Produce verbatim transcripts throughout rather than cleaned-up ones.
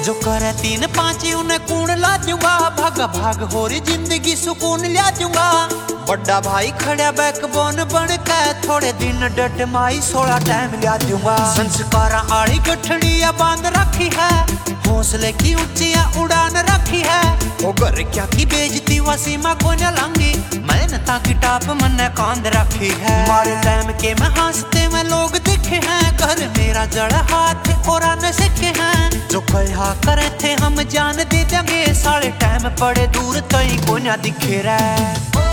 जो करे तीन पाँच उन्हें कूण ला दूंगा, भाग भाग हो रही जिंदगी सुकून ला दूंगा। बड़ा भाई खड़ा बैकबोन बन के थोड़े दिन डट माई सोलह टाइम ला दूंगा। संस्कार आड़ी गठड़िया बांध रखी है, हौसले की ऊंचिया उड़ान रखी है। वो घर क्या की बेजती व सीमा को न लांगी, मेहनता की टाप मन कांद रखी है। मारे टाइम के मैं हंसते में लोग दिखे हैं, घर मेरा जड़ हाथ और न सीखे हैं। जो कहा करे थे हम जान दे देंगे, सारे टाइम पड़े दूर तई को न दिखे रहे।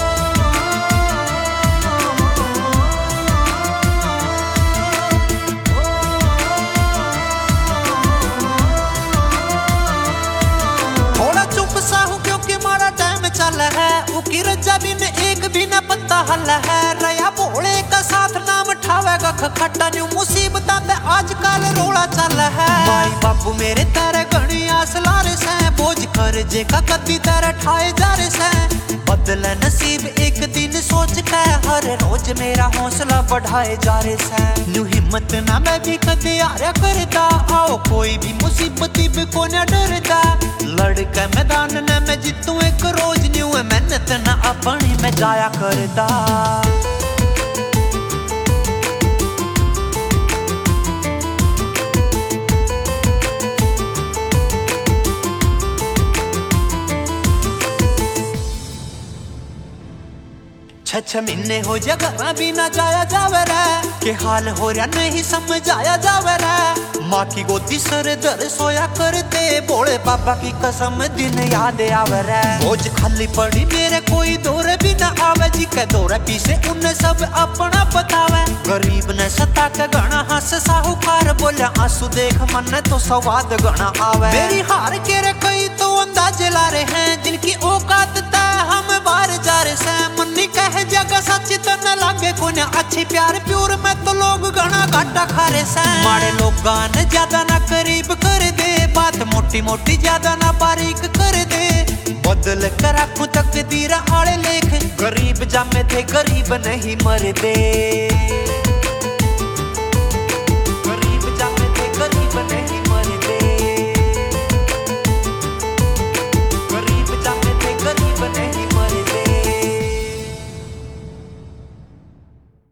चल है उकी रजा भी ने एक भी न पत्ता हल है। रया भोले का साथ नाम ठावेगा खट्टा न्यू मुसीबत दे आजकल रोला चल है। माई बापू मेरे तेरे घनी आस लारे से, बोझ कर जे का कदी तेरे ठाए जा रे से। बदले नसीब एक दिन सोच के, हर रोज मेरा हौसला बढ़ाए जा रे से। न्यू हिम्मत ना मैं भी कदे आर्या करता, आओ कोई भी मुसीबत भी को न डरता। लड़के मैदान ने मैं जीतू एक रोज, न्यू मेहनत न अपनी में जाया करता। छह छह महीने हो जगह भी ना जाया जावे रे, के हाल हो रहा नहीं समझाया जावे रे। माँ की गोदी सर दर सोया करते, बोले पापा की कसम दिन याद आवे रे। रोज खाली पड़ी मेरे कोई दौर भी ना आवे, जी के दौर पीछे उन्हें सब अपना बतावे। गरीब ने सता के गणा हंस साहूकार, बोले आंसू देख मन तो स्वाद गणा आवे। मेरी हार के रे कई तो अंदाज ला रहे हैं, जिनकी औकात तय हम बाहर जा रहे से। मन्नी कहे जगह सच तो न लागे कोने अच्छी, प्यार प्यूर में तो लोग गणा घाटा खा रहे से। माड़े लोग गान ज्यादा ना करीब कर दे, बात मोटी मोटी ज्यादा ना बारीक कर दे। बदल कर रखूं तकदीर आले लेख, गरीब जामे थे गरीब नहीं मर दे।